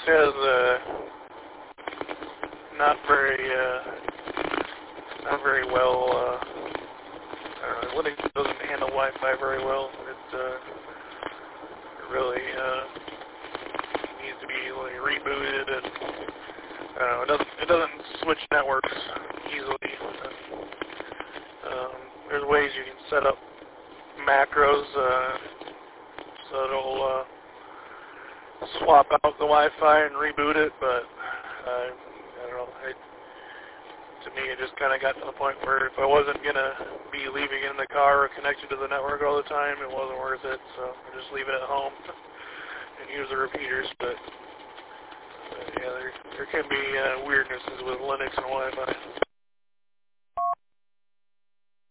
has not very well. Linux doesn't handle Wi-Fi very well. It really needs to be rebooted, and it doesn't switch networks easily. There's ways you can set up macros so it'll swap out the Wi-Fi and reboot it, but I don't know. To me, it just kind of got to the point where if I wasn't going to be leaving it in the car or connected to the network all the time, it wasn't worth it, so I just leave it at home and use the repeaters. But yeah, there can be weirdnesses with Linux and Wi-Fi.